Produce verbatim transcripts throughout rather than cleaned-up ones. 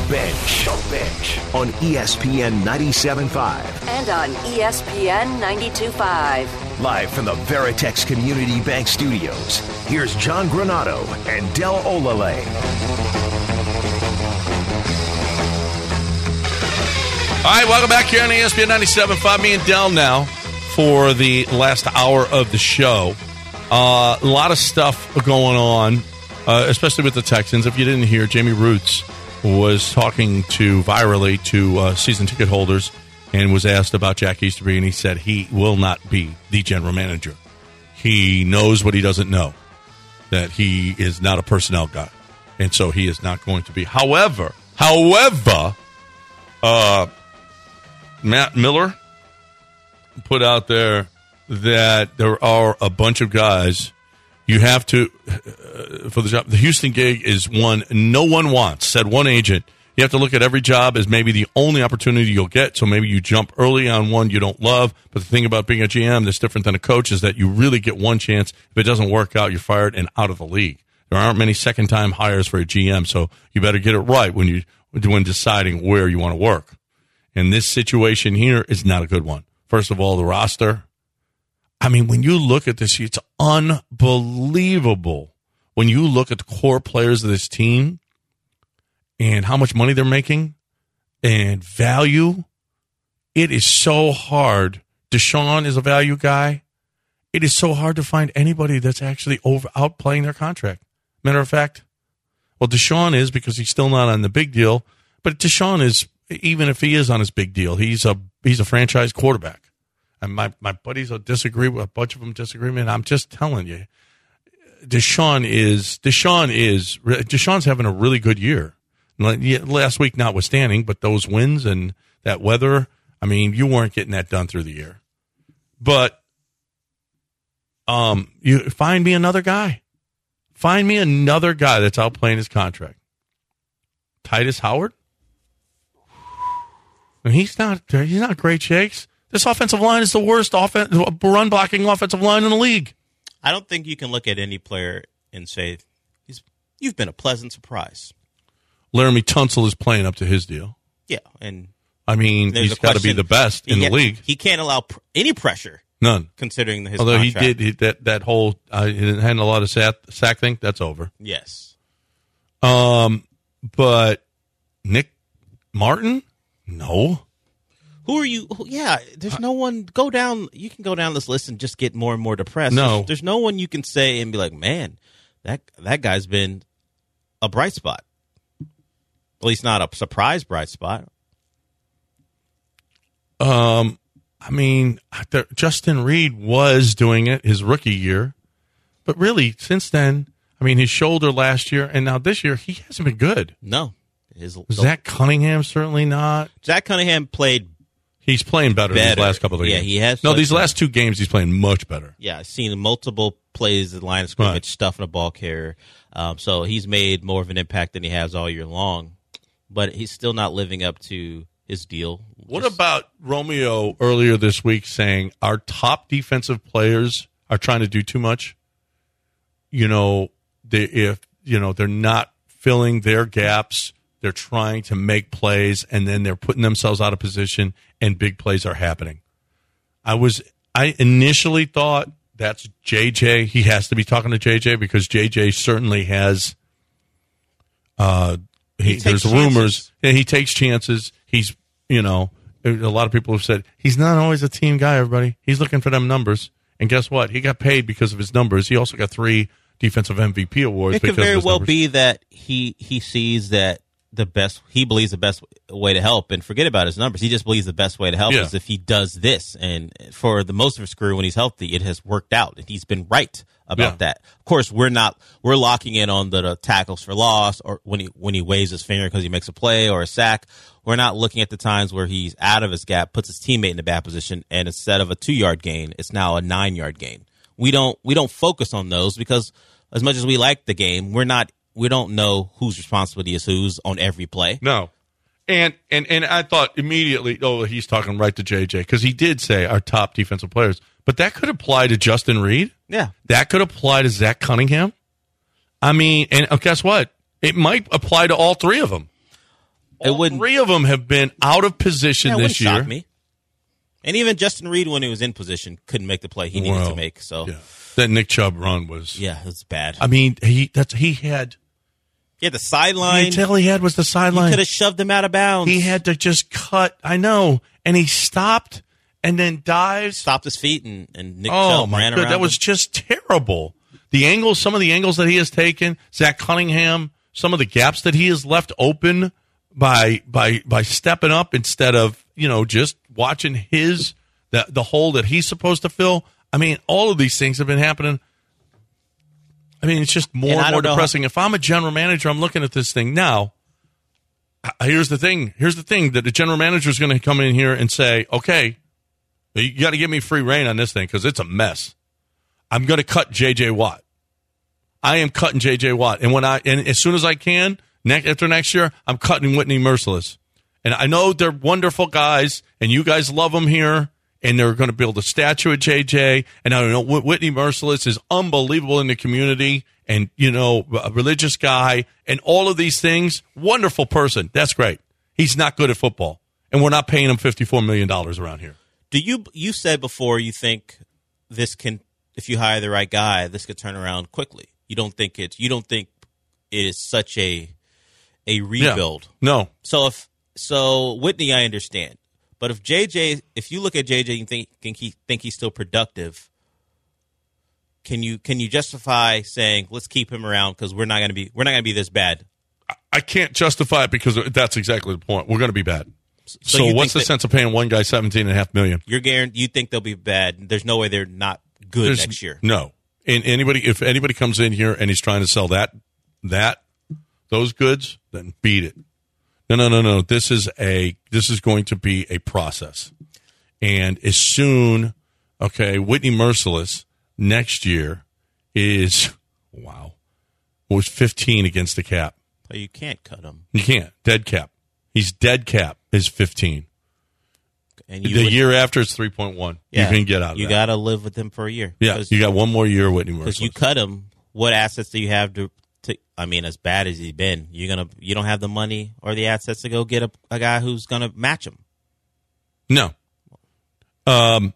Bench. The Bench on E S P N ninety-seven point five. And on E S P N ninety-two point five. Live from the Veritex Community Bank Studios, here's John Granato and Del Olale. All right, welcome back here on E S P N ninety-seven point five. Me and Del now for the last hour of the show. Uh, a lot of stuff going on, uh, especially with the Texans. If you didn't hear, Jamie Roots was talking to virally to uh, season ticket holders and was asked about Jack Easterby, and he said he will not be the general manager. He knows what he doesn't know, that he is not a personnel guy, and so he is not going to be. However, however, uh, Matt Miller put out there that there are a bunch of guys you have to, uh, for the job. The Houston gig is one no one wants, said one agent. You have to look at every job as maybe the only opportunity you'll get, so maybe you jump early on one you don't love. But the thing about being a G M that's different than a coach is that you really get one chance. If it doesn't work out, you're fired and out of the league. There aren't many second-time hires for a G M, so you better get it right when, you, when deciding where you want to work. And this situation here is not a good one. First of all, the roster. I mean, when you look at this, it's unbelievable. When you look at the core players of this team and how much money they're making and value, it is so hard. Deshaun is a value guy. It is so hard to find anybody that's actually over outplaying their contract. Matter of fact, well, Deshaun is because he's still not on the big deal, but Deshaun is, even if he is on his big deal, he's a he's a franchise quarterback. And my, my buddies will disagree with a bunch of them disagree, and I'm just telling you, Deshaun is Deshaun is Deshaun's having a really good year. Last week notwithstanding, but those wins and that weather, I mean, you weren't getting that done through the year. But um, you find me another guy. Find me another guy that's outplaying his contract. Titus Howard? And he's not he's not great shakes. This offensive line is the worst offen- run-blocking offensive line in the league. I don't think you can look at any player and say, He's, you've been a pleasant surprise. Laramie Tunsil is playing up to his deal. Yeah. and I mean, he's got to be the best in he, the league. He can't allow pr- any pressure. None. Considering his Although contract. he did he, that, that whole uh, he had a lot of sack, sack thing, that's over. Yes. Um, But Nick Martin? No. Who are you? Who, yeah, there's no one. Go down. You can go down this list and just get more and more depressed. No. There's, there's no one you can say and be like, man, that that guy's been a bright spot. At least not a surprise bright spot. Um, I mean, there, Justin Reed was doing it his rookie year, but really since then, I mean, his shoulder last year and now this year, he hasn't been good. No, his Zach Cunningham certainly not. Zach Cunningham played. He's playing better, better. these last couple of yeah, games. Yeah, he has. No, these last two games, he's playing much better. Yeah, I've seen multiple plays at the line of scrimmage, right. stuffing a ball carrier. Um, so he's made more of an impact than he has all year long. But he's still not living up to his deal. What Just, about Romeo earlier this week saying our top defensive players are trying to do too much? You know, they, if you know they're not filling their gaps. They're trying to make plays, and then they're putting themselves out of position, and big plays are happening. I was, I initially thought that's J J. He has to be talking to J J because J J certainly has. Uh, he, he there's chances. rumors, and he takes chances. He's, you know, a lot of people have said he's not always a team guy. Everybody, he's looking for them numbers, and guess what? He got paid because of his numbers. He also got three defensive M V P awards. It could because very of his well numbers. be that he he sees that. The best he believes the best way to help, and forget about his numbers. He just believes the best way to help yeah. is if he does this. And for the most of his career, when he's healthy, it has worked out, and he's been right about yeah. that. Of course, we're not we're locking in on the, the tackles for loss or when he when he waves his finger because he makes a play or a sack. We're not looking at the times where he's out of his gap, puts his teammate in a bad position, and instead of a two yard gain, it's now a nine yard gain. We don't we don't focus on those because as much as we like the game, we're not. We don't know whose responsibility is whose on every play. No. And and and I thought immediately, oh, he's talking right to J J because he did say our top defensive players. But that could apply to Justin Reed. Yeah. That could apply to Zach Cunningham. I mean, and guess what? It might apply to all three of them. It All wouldn't. three of them have been out of position Yeah, it this wouldn't year. shock me. And even Justin Reed, when he was in position, couldn't make the play he needed Well, to make. So yeah. That Nick Chubb run was. yeah, it's bad. I mean, he that's he had. Yeah, the sideline. The all he had was the sideline. Could have shoved him out of bounds. He had to just cut. I know, and he stopped and then dives. Stopped his feet, and, and Nick Oh Chubb my ran god, around. that was him. just terrible. The angles, some of the angles that he has taken, Zach Cunningham, some of the gaps that he has left open by by by stepping up instead of you know just watching his the the hole that he's supposed to fill. I mean, all of these things have been happening. I mean, it's just more And and, I more don't know depressing. If I'm a general manager, I'm looking at this thing now. uh, Here's the thing. Here's the thing that the general manager is going to come in here and say, "Okay, you got to give me free reign on this thing because it's a mess. I'm going to cut J J. Watt. I am cutting J J. Watt, and when I and as soon as I can, next after next year, I'm cutting Whitney Merciless. And I know they're wonderful guys, and you guys love them here." And they're going to build a statue of J J. And I don't know, Whitney Merciless is unbelievable in the community and, you know, a religious guy and all of these things. Wonderful person. That's great. He's not good at football. And we're not paying him fifty-four million dollars around here. Do you you said before you think this can, if you hire the right guy, this could turn around quickly? You don't think it's you don't think it is such a a rebuild? Yeah. No. So if so, Whitney, I understand. But if J J, if you look at J J and think, think he think he's still productive, can you can you justify saying let's keep him around because we're not going to be we're not going to be this bad? I can't justify it because that's exactly the point. We're going to be bad. So, So so you what's the think that- sense of paying one guy seventeen and a half million? You're guaranteed. You think they'll be bad? There's no way they're not good There's- next year. No. And anybody, if anybody comes in here and he's trying to sell that, that, those goods, then beat it. No, no, no, no. This is a, this is going to be a process. And as soon, okay, Whitney Merciless next year is, wow, was fifteen against the cap. But you can't cut him. You can't. Dead cap. He's dead cap is fifteen. And The you would- year after it's three point one. yeah, You can get out of You that. got to live with him for a year. Yeah, you got one more year, Whitney Merciless. Because you cut him. What assets do you have to? to I mean, as bad as he's been, you're gonna you don't have the money or the assets to go get a, a guy who's gonna match him. No. Um,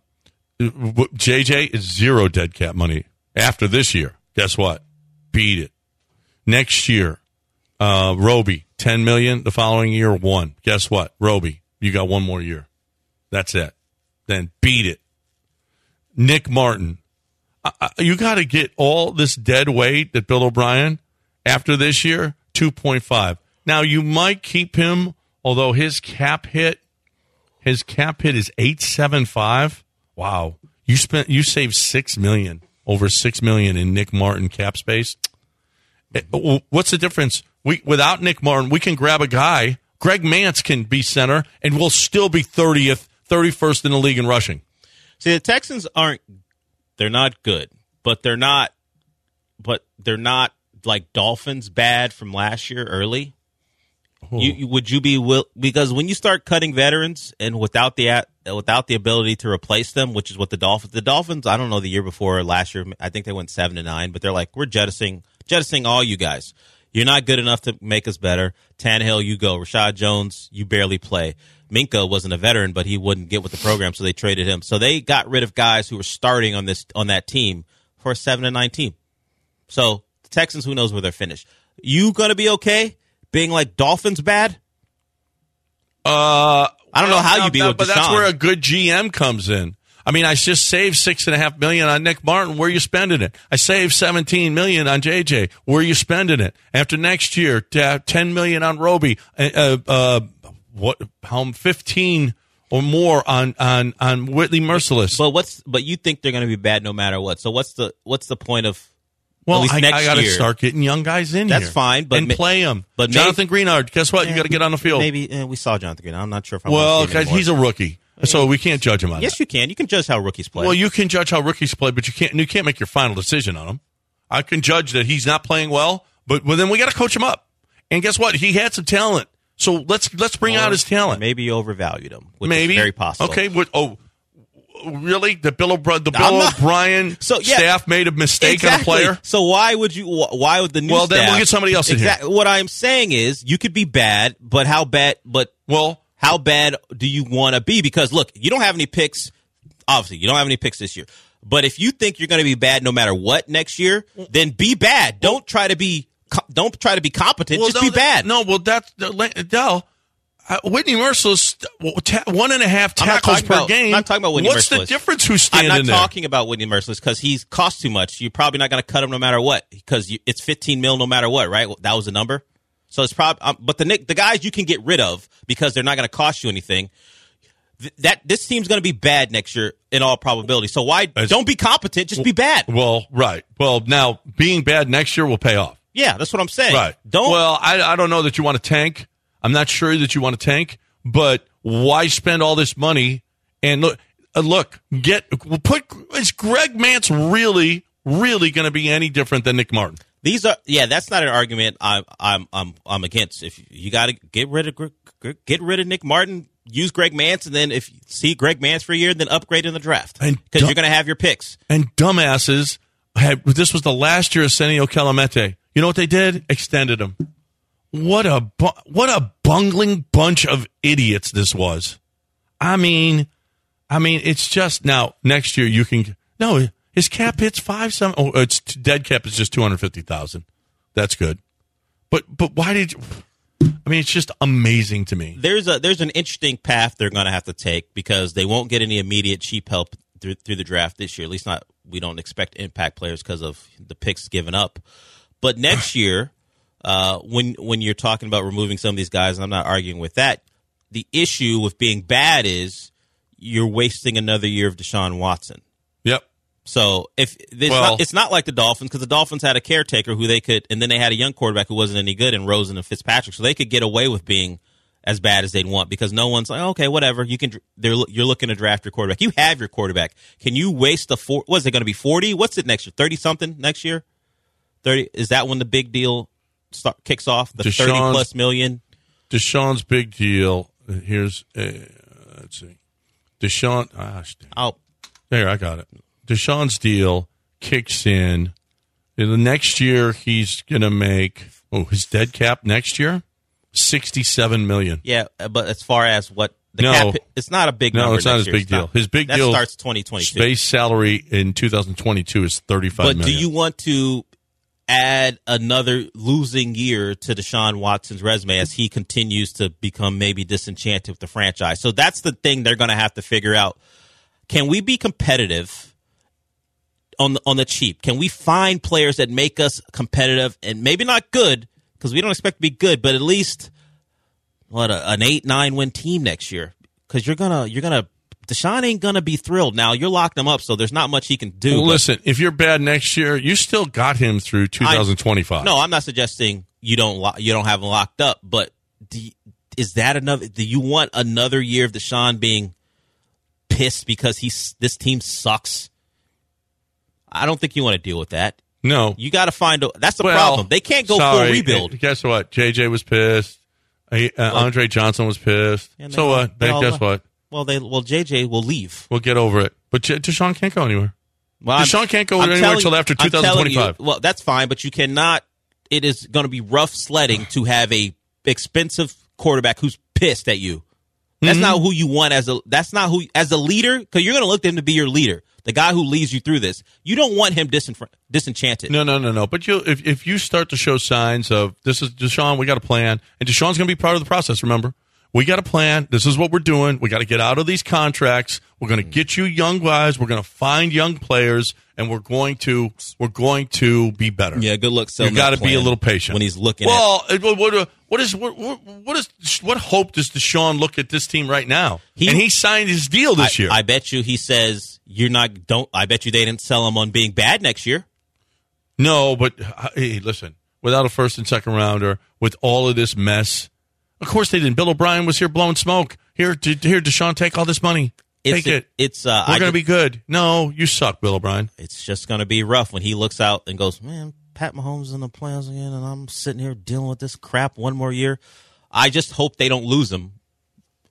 J J is zero dead cap money after this year. Guess what? Beat it. Next year, uh, Roby, ten million dollars. The following year, one. Guess what? Roby, you got one more year. That's it. Then beat it. Nick Martin. I, I, you got to get all this dead weight that Bill O'Brien after this year, two point five. Now, you might keep him, although his cap hit His cap hit is eight seven five. Wow, you spent you saved six million, over six million in Nick Martin cap space. What's the difference? We without Nick Martin, we can grab a guy. Greg Mance can be center, and we'll still be thirtieth, thirty-first in the league in rushing. See, the Texans aren't. They're not good, but they're not. But they're not like Dolphins bad from last year early. You, you, would you be will because when you start cutting veterans and without the without the ability to replace them, which is what the Dolphins the Dolphins I don't know the year before or last year I think they went seven to nine, but they're like we're jettisoning jettisoning all you guys. You're not good enough to make us better. Tannehill, you go. Rashad Jones, you barely play. Minka wasn't a veteran, but he wouldn't get with the program, so they traded him. So they got rid of guys who were starting on this on that team for a seven to nine team. So the Texans, who knows where they're finished? You gonna be okay? Being like Dolphins bad? Uh, I don't know how no, you be no, with but Deshaun. that's where a good G M comes in. I mean, I just saved six and a half million on Nick Martin. Where are you spending it? I saved seventeen million on J J. Where are you spending it? After next year, ten million on Roby. Uh, uh, what? How fifteen or more on on on Whitney Merciless? But what's but you think they're going to be bad no matter what? So what's the what's the point of? Well, at least I, next I got to year? start getting young guys in That's here. fine, but and ma- play them. but Jonathan Greenard, guess what? You got to get on the field. Maybe eh, we saw Jonathan Green. I'm not sure if I Well, want to see him guys, he's a anymore. rookie, so we can't judge him on Yes, that. you can. You can judge how rookies play. Well, you can judge how rookies play, but you can't. You can't make your final decision on him. I can judge that he's not playing well, but well, then we got to coach him up. And guess what? He had some talent, so let's let's bring Or out his talent. Maybe you overvalued him, which Maybe is very possible. Okay. What, oh, Really? The Bill, O'Bri- the Bill not, O'Brien so, yeah, staff made a mistake exactly. on a player? So why would you? Why would the new Well, staff? then we'll get somebody else in exactly, here. What I'm saying is, you could be bad, but how bad? But well, how bad do you want to be? Because look, you don't have any picks. Obviously, you don't have any picks this year. But if you think you're going to be bad no matter what next year, then be bad. Don't try to be. Don't try to be competent. Well, just no, be bad. No, well, that's Dell. Uh, Whitney Merciless, ta- one and a half tackles per about, game. I'm not talking about Whitney What's Merciless. the difference who's standing there? I'm not there? talking about Whitney Merciless because he's cost too much. You're probably not going to cut him no matter what because you, it's fifteen mil no matter what, right? That was the number. So it's probably, um, but the the guys you can get rid of because they're not going to cost you anything. Th- that this team's going to be bad next year in all probability. So why As, don't be competent? Just be bad. Well, right. Well, now being bad next year will pay off. Yeah, that's what I'm saying. Right. Don't. Well, I I don't know that you want to tank. I'm not sure that you want to tank. But why spend all this money? And look, uh, look, get put. Is Greg Mance really, really going to be any different than Nick Martin? These are, yeah, that's not an argument I'm, I'm, I'm, I'm against. If you got to get rid of, get rid of Nick Martin, use Greg Mance, and then if you see Greg Mance for a year, then upgrade in the draft because dumb- you're going to have your picks. And dumbasses had. This was the last year of Senio Calamete. You know what they did? Extended him. What a bu- what a bungling bunch of idiots this was. I mean, I mean, it's just now next year you can no his cap hits five some. Oh, it's dead cap is just two hundred fifty thousand. That's good, but but why did you? I mean, it's just amazing to me. There's a there's an interesting path they're going to have to take because they won't get any immediate cheap help through through the draft this year. At least not we don't expect impact players because of the picks given up. But next year. Uh, when when you're talking about removing some of these guys, and I'm not arguing with that, the issue with being bad is you're wasting another year of Deshaun Watson. Yep. So if it's, well, not, it's not like the Dolphins because the Dolphins had a caretaker who they could, and then they had a young quarterback who wasn't any good in Rosen and Fitzpatrick, so they could get away with being as bad as they'd want because no one's like, okay, whatever. You can. They're you're looking to draft your quarterback. You have your quarterback. Can you waste the four? What's it going to be? forty? What's it next year? thirty something next year? thirty? Is that when the big deal? Start, kicks off the Deshaun's, thirty plus million. Deshaun's big deal. Here's uh, let's see, Deshaun. Ah, oh, there I got it. Deshaun's deal kicks in. In the next year, he's gonna make oh his dead cap next year, sixty-seven million. Yeah, but as far as what the no, cap, it's not a big. No, number it's not next his year. big It's deal. not, His big that deal starts twenty twenty-two. Base salary in two thousand twenty-two is thirty-five but million. do you want to add another losing year to Deshaun Watson's resume as he continues to become maybe disenchanted with the franchise? So that's the thing they're going to have to figure out. Can we be competitive on the, on the cheap? Can we find players that make us competitive and maybe not good because we don't expect to be good, but at least what a, an eight nine win team next year? Because you're gonna you're gonna Deshaun ain't gonna be thrilled. Now you're locked him up, so there's not much he can do. Well, listen, if you're bad next year, you still got him through two thousand twenty-five. I, no, I'm not suggesting you don't lo- you don't have him locked up, but do you, is that another? Do you want another year of Deshaun being pissed because he's this team sucks? I don't think you want to deal with that. No, you got to find. A, that's the well, problem. They can't go sorry. full rebuild. Guess what? J J was pissed. Uh, Andre Johnson was pissed. So what? Uh, guess left. what? Well, they well J J will leave. We'll get over it. But J- Deshaun can't go anywhere. Well, Deshaun I'm, can't go I'm anywhere until after two thousand twenty-five. You, well, that's fine, but you cannot. It is going to be rough sledding to have a expensive quarterback who's pissed at you. That's mm-hmm. not who you want as a. That's not who as a leader because you're going to look to him to be your leader, the guy who leads you through this. You don't want him disenfr- disenchanted. No, no, no, no. But you, if if you start to show signs of this is Deshaun, we got a plan, and Deshaun's going to be part of the process. Remember. We got a plan. This is what we're doing. We got to get out of these contracts. We're going to get you young guys. We're going to find young players, and we're going to we're going to be better. Yeah, good luck. You got to be a little patient when he's looking. Well, at- what what what is what what is what hope does Deshaun look at this team right now? He, and he signed his deal this I, year. I bet you he says you're not. Don't. I bet you they didn't sell him on being bad next year. No, but hey, listen. Without a first and second rounder, with all of this mess. Of course they didn't. Bill O'Brien was here blowing smoke. Here, here, Deshaun, take all this money. It's take a, it. It's uh, we're going to be good. No, you suck, Bill O'Brien. It's just going to be rough when he looks out and goes, man, Pat Mahomes in the playoffs again, and I'm sitting here dealing with this crap one more year. I just hope they don't lose him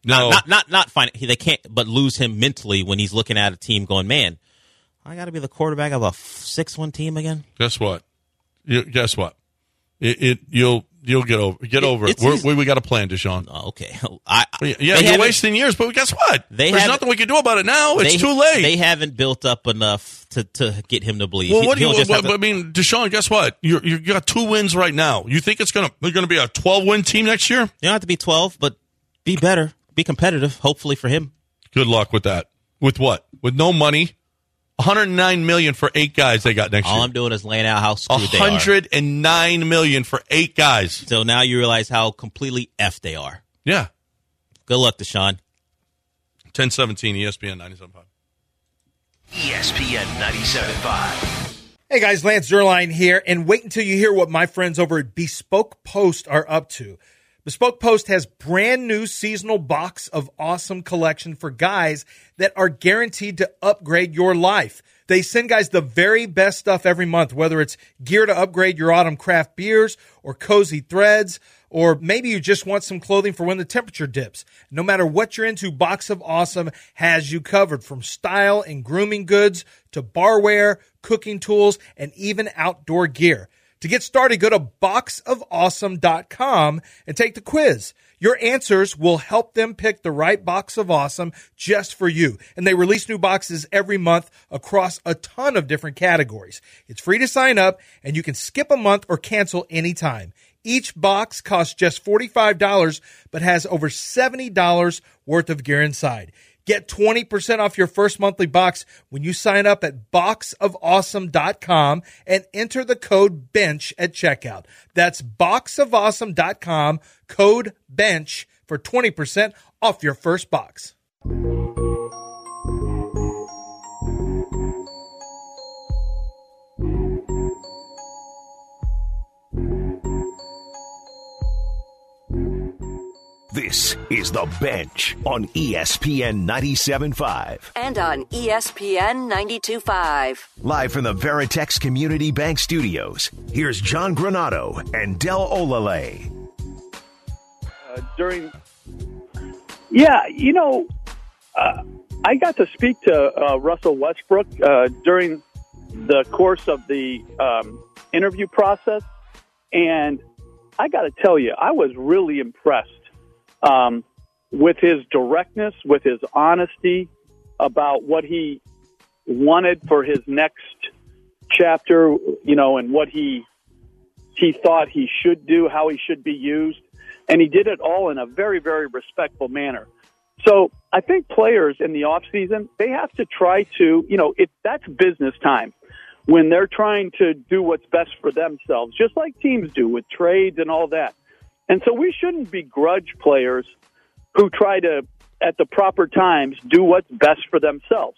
No. Not, not, not, not fine. They can't, but lose him mentally when he's looking at a team going, man, I got to be the quarterback of a six-one team again. Guess what? You, guess what? It, it you'll you'll get over get it, over it. We're, we we got a plan, Deshaun. Oh, okay. I, yeah, you're wasting years, but guess what? They There's nothing we can do about it now. It's they, too late. They haven't built up enough to, to get him to believe. Well, he, what do you? just Well, to, I mean, Deshaun, guess what? You you got two wins right now. You think it's gonna they're gonna be a twelve win team next year? You don't have to be twelve, but be better, be competitive. Hopefully for him. Good luck with that. With what? With no money. one hundred nine million dollars for eight guys they got next All year. All I'm doing is laying out how screwed they are. one hundred nine million dollars for eight guys. So now you realize how completely F they are. Yeah. Good luck, Deshaun. ten seventeen E S P N ninety-seven point five. E S P N ninety-seven point five. Hey guys, Lance Zierlein here, and wait until you hear what my friends over at Bespoke Post are up to. Bespoke Post has brand new seasonal box of awesome collection for guys that are guaranteed to upgrade your life. They send guys the very best stuff every month, whether it's gear to upgrade your autumn craft beers or cozy threads, or maybe you just want some clothing for when the temperature dips. No matter what you're into, Box of Awesome has you covered, from style and grooming goods to barware, cooking tools, and even outdoor gear. To get started, go to box of awesome dot com and take the quiz. Your answers will help them pick the right box of awesome just for you. And they release new boxes every month across a ton of different categories. It's free to sign up, and you can skip a month or cancel anytime. Each box costs just forty-five dollars, but has over seventy dollars worth of gear inside. Get twenty percent off your first monthly box when you sign up at box of awesome dot com and enter the code BENCH at checkout. That's box of awesome dot com, code BENCH for twenty percent off your first box. This is The Bench on E S P N ninety-seven point five. And on E S P N ninety-two point five. Live from the Veritex Community Bank Studios, here's John Granato and Del Olale. Uh, during, yeah, you know, uh, I got to speak to uh, Russell Westbrook uh, during the course of the um, interview process, and I got to tell you, I was really impressed Um, with his directness, with his honesty about what he wanted for his next chapter, you know, and what he he thought he should do, how he should be used. And he did it all in a very, very respectful manner. So I think players in the off season, they have to try to, you know, it, that's business time when they're trying to do what's best for themselves, just like teams do with trades and all that. And so we shouldn't begrudge players who try to, at the proper times, do what's best for themselves.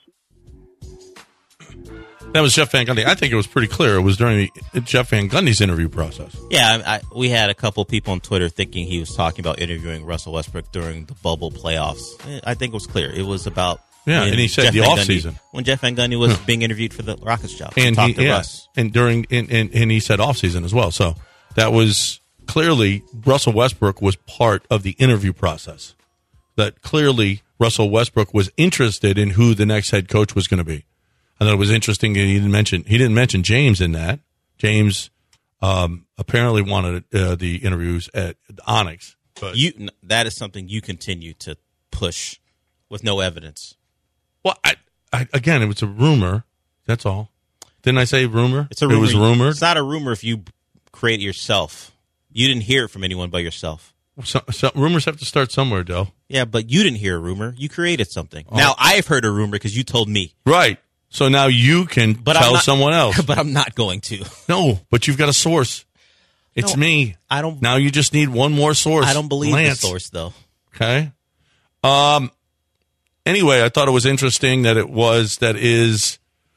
That was Jeff Van Gundy. I think it was pretty clear. It was during the, Jeff Van Gundy's interview process. Yeah, I, I, we had a couple people on Twitter thinking he was talking about interviewing Russell Westbrook during the bubble playoffs. I think it was clear. It was about yeah, and he said Jeff the Van offseason. Gundy, when Jeff Van Gundy was being interviewed for the Rockets job. And he, he, yeah, Russ. and during and, and, and he said offseason as well. So that was clearly Russell Westbrook was part of the interview process. That clearly Russell Westbrook was interested in who the next head coach was going to be. I thought it was interesting that he didn't mention he didn't mention James in that. James um, apparently wanted uh, the interviews at Onyx. But you that is something you continue to push with no evidence. Well, I, I, again, it was a rumor. That's all. Didn't I say rumor? It's a rumor. It was rumored. It's not a rumor if you create it yourself. You didn't hear it from anyone but yourself. So, so rumors have to start somewhere, Del. Yeah, but you didn't hear a rumor. You created something. Oh. Now, I've heard a rumor because you told me. Right. So now you can but tell not, someone else. But I'm not going to. No, but you've got a source. It's no, me. I don't. Now you just need one more source. I don't believe Lance. the source, though. Okay. Um. Anyway, I thought it was interesting that it was that is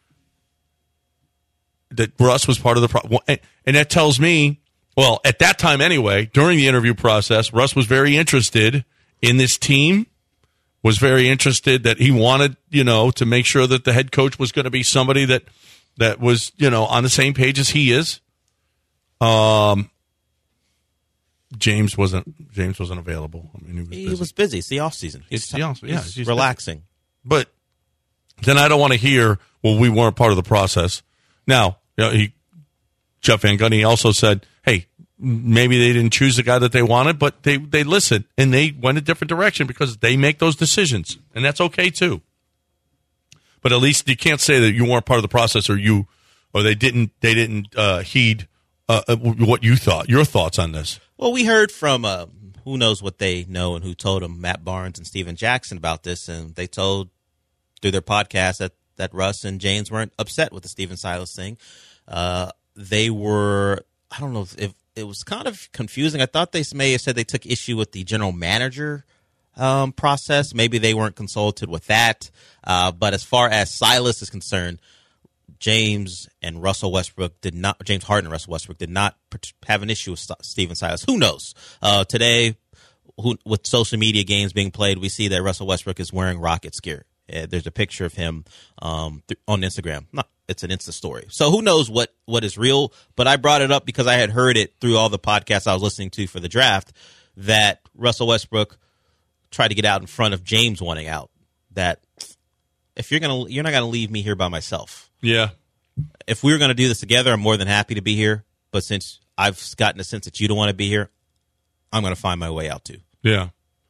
that Russ was part of the problem, and, and that tells me, well, at that time anyway, during the interview process, Russ was very interested in this team. Was very interested that he wanted, you know, to make sure that the head coach was going to be somebody that that was, you know, on the same page as he is. Um, James wasn't James wasn't available. I mean, he was He busy. was busy. It's the off season. He's, It's the off- yeah, he's he's relaxing. But then I don't want to hear, well, we weren't part of the process. Now, you know, he, Jeff Van Gundy also said, hey, maybe they didn't choose the guy that they wanted, but they, they listened and they went a different direction because they make those decisions, and that's okay too. But at least you can't say that you weren't part of the process or you or they didn't they didn't uh, heed uh, what you thought. Your thoughts on this? Well, we heard from uh, who knows what they know and who told them, Matt Barnes and Steven Jackson, about this, and they told through their podcast that, that Russ and James weren't upset with the Stephen Silas thing. Uh, they were, I don't know if, if it was kind of confusing. I thought they may have said they took issue with the general manager um, process. Maybe they weren't consulted with that. Uh, but as far as Silas is concerned, James and Russell Westbrook did not, James Harden and Russell Westbrook did not have an issue with St- Stephen Silas. Who knows? Uh, today, who, with social media games being played, we see that Russell Westbrook is wearing Rockets gear. Uh, there's a picture of him um, th- on Instagram. Not, it's an Insta story. So who knows what, what is real? But I brought it up because I had heard it through all the podcasts I was listening to for the draft that Russell Westbrook tried to get out in front of James wanting out. That if you're gonna, you're not gonna leave me here by myself. Yeah. If we were gonna do this together, I'm more than happy to be here. But since I've gotten a sense that you don't want to be here, I'm gonna find my way out too. Yeah.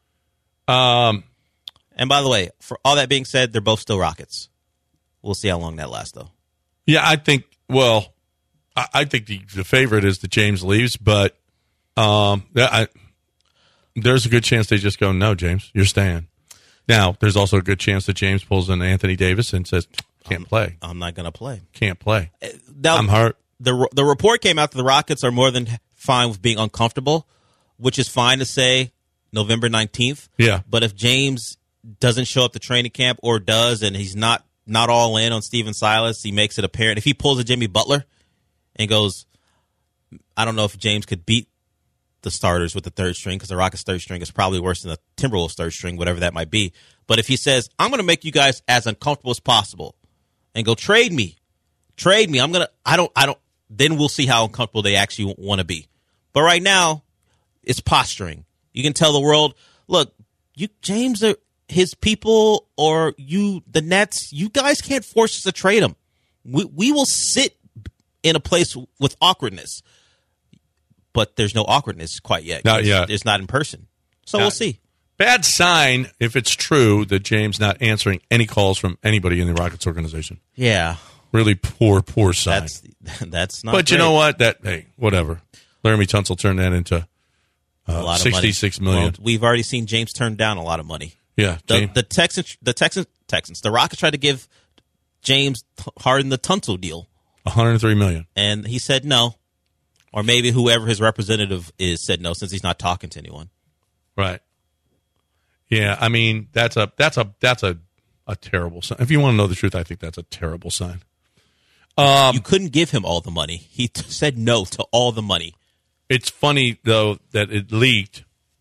Um. And by the way, for all that being said, they're both still Rockets. We'll see how long that lasts, though. Yeah, I think. Well, I, I think the, the favorite is that James leaves, but um, I, there's a good chance they just go, "No, James, you're staying." Now, there's also a good chance that James pulls in Anthony Davis and says, "Can't I'm, play. I'm not gonna play. Can't play. Now, I'm hurt." The the report came out that the Rockets are more than fine with being uncomfortable, which is fine to say November nineteenth. Yeah. But if James doesn't show up to training camp or does, and he's not not all in on Stephen Silas, he makes it apparent. If he pulls a Jimmy Butler and goes, I don't know if James could beat the starters with the third string, because the Rockets' third string is probably worse than the Timberwolves' third string, whatever that might be. But if he says, I'm going to make you guys as uncomfortable as possible and go trade me, trade me, I'm going to, I don't, I don't, then we'll see how uncomfortable they actually want to be. But right now, it's posturing. You can tell the world, look, you, James, are, his people, or you, the Nets, you guys can't force us to trade him. We, we will sit in a place with awkwardness. But there's no awkwardness quite yet. Not yet. It's not in person. So Not, we'll see. Bad sign if it's true that James not answering any calls from anybody in the Rockets organization. Yeah. Really poor, poor sign. That's that's not But you great. know what? That hey, whatever. Laramie Tunsil turned that into uh, A lot of sixty-six money. million. Well, we've already seen James turn down a lot of money. Yeah, The, James. the Texans, the Texans, Texans, the Rockets tried to give James Harden the Tunsil deal, one hundred three million. and he said no. Or maybe whoever his representative is said no, since he's not talking to anyone. Right. Yeah, I mean that's a that's a that's a, a terrible sign. If you want to know the truth, I think that's a terrible sign. Um, you couldn't give him all the money. He t- said no to all the money. It's funny though that it leaked.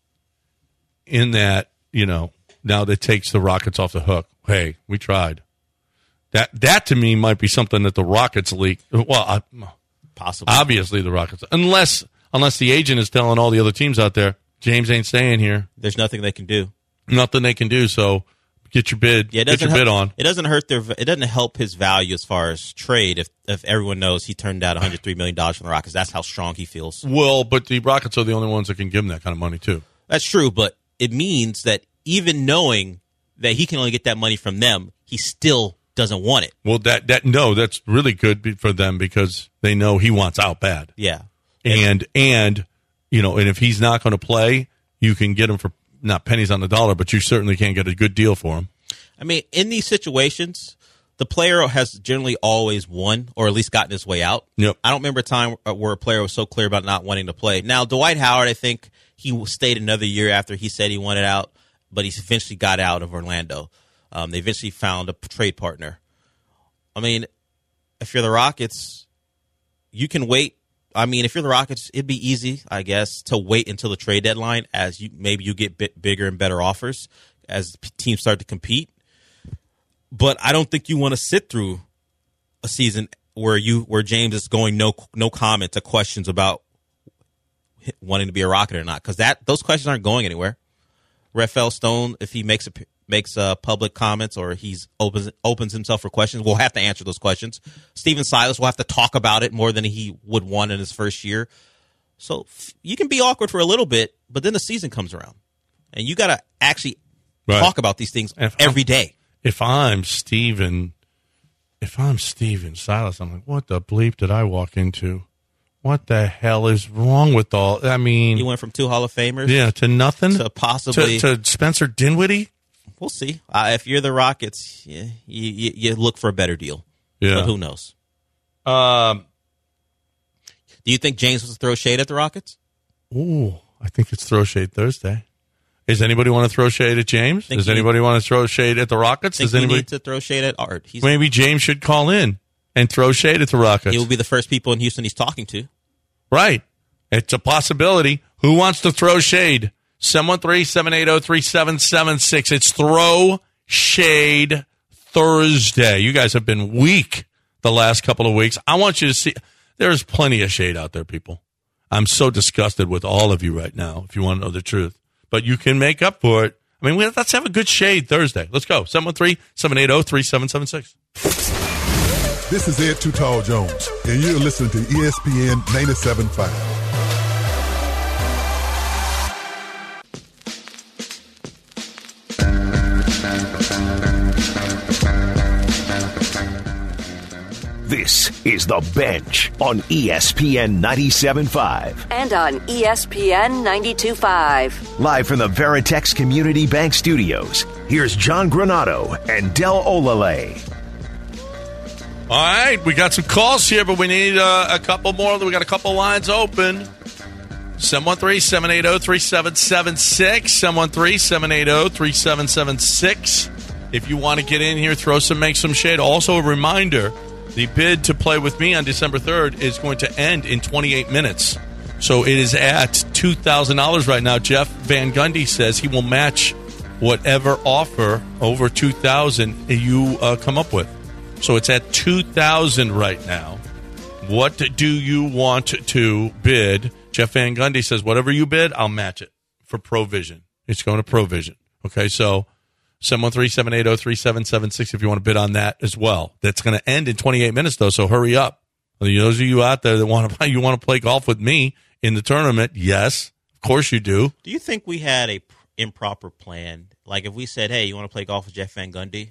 In that, you know, now that takes the Rockets off the hook. Hey, we tried. That that to me might be something that the Rockets leak. Well, I, Possibly. obviously the Rockets, unless unless the agent is telling all the other teams out there, James ain't staying here. There's nothing they can do. Nothing they can do. So get your bid. Yeah, it get doesn't your help, bid on. It doesn't hurt their. It doesn't help his value as far as trade. If if everyone knows he turned down one hundred three million dollars from the Rockets, that's how strong he feels. Well, but the Rockets are the only ones that can give him that kind of money too. That's true, but it means that even knowing that he can only get that money from them, he still doesn't want it. Well, that that no, that's really good be- for them because they know he wants out bad. Yeah, And and you know, and if he's not going to play, you can get him for not pennies on the dollar, but you certainly can't get a good deal for him. I mean, in these situations, the player has generally always won, or at least gotten his way out. Yep. I don't remember a time where a player was so clear about not wanting to play. Now, Dwight Howard, I think he stayed another year after he said he wanted out, but he eventually got out of Orlando. Um, they eventually found a trade partner. I mean, if you're the Rockets, you can wait. I mean, if you're the Rockets, it'd be easy, I guess, to wait until the trade deadline as you maybe you get bit bigger and better offers as teams start to compete. But I don't think you want to sit through a season where you where James is going no no comment to questions about wanting to be a Rocket or not, because that those questions aren't going anywhere. Rafael Stone, if he makes a makes uh, public comments or he's opens opens himself for questions, we'll have to answer those questions. Stephen Silas will have to talk about it more than he would want in his first year. So f- you can be awkward for a little bit, but then the season comes around, and you got to actually right. talk about these things if every I'm, day. If I'm Stephen, if I'm Stephen Silas, I'm like, what the bleep did I walk into? What the hell is wrong with all? I mean, you went from two Hall of Famers, yeah, to nothing, to possibly to, to Spencer Dinwiddie. We'll see. Uh, if you're the Rockets, yeah, you, you, you look for a better deal. Yeah, but who knows? Um, do you think James was to throw shade at the Rockets? Ooh, I think it's Throw Shade Thursday. Does anybody want to throw shade at James? Think Does anybody need, want to throw shade at the Rockets? Think Does anybody need to throw shade at Art? He's, maybe James should call in and throw shade at the Rockets. He will be the first people in Houston he's talking to. Right. It's a possibility. Who wants to throw shade? seven one three, seven eight zero, three seven seven six. It's Throw Shade Thursday. You guys have been weak the last couple of weeks. I want you to see there's plenty of shade out there, people. I'm so disgusted with all of you right now, if you want to know the truth. But you can make up for it. I mean, let's have a good shade Thursday. Let's go. seven one three, seven eight zero, three seven seven six. This is Ed Too Tall Jones, and you're listening to E S P N ninety-seven point five. This is The Bench on E S P N ninety-seven point five. And on E S P N ninety-two point five. Live from the Veritex Community Bank Studios, here's John Granato and Del Olale. All right, we got some calls here, but we need uh, a couple more. We got a couple lines open. seven one three, seven eight zero, three seven seven six. seven one three, seven eight zero, three seven seven six. If you want to get in here, throw some, make some shade. Also, a reminder, the bid to play with me on December third is going to end in twenty-eight minutes. So it is at two thousand dollars right now. Jeff Van Gundy says he will match whatever offer over two thousand dollars you uh, come up with. So it's at two thousand dollars right now. What do you want to bid? Jeff Van Gundy says, whatever you bid, I'll match it for Provision. It's going to Provision. Okay, so seven one three, seven eight zero, three seven seven six if you want to bid on that as well. That's going to end in twenty-eight minutes, though, so hurry up. Those of you out there that want to play, you want to play golf with me in the tournament, yes, of course you do. Do you think we had a improper plan? Like if we said, hey, you want to play golf with Jeff Van Gundy?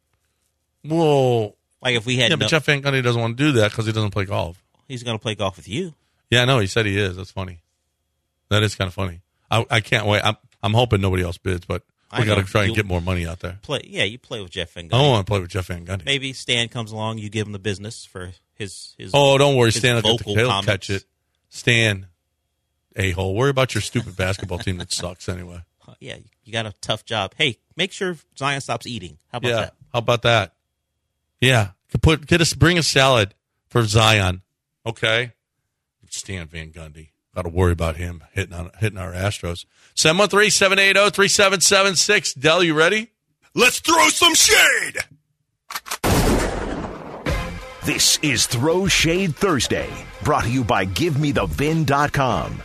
Well, like if we had yeah, no- but Jeff Van Gundy doesn't want to do that because he doesn't play golf. He's going to play golf with you. Yeah, no, he said he is. That's funny. That is kind of funny. I, I can't wait. I'm, I'm hoping nobody else bids, but we got to try and you, get more money out there. Play, yeah, you play with Jeff Van Gundy. I don't want to play with Jeff Van Gundy. Maybe Stan comes along, you give him the business for his his. Oh, don't worry, Stan will get the, he'll comments. catch it. Stan, a-hole. Worry about your stupid basketball team that sucks anyway. Uh, yeah, you got a tough job. Hey, make sure Zion stops eating. How about yeah, that? How about that? Yeah, put get us bring a salad for Zion. Okay, Stan Van Gundy. Got to worry about him hitting on hitting our Astros. seven one three, seven eight zero, three seven seven six. Del, you ready? Let's throw some shade. This is Throw Shade Thursday, brought to you by Give Me The Vin dot com.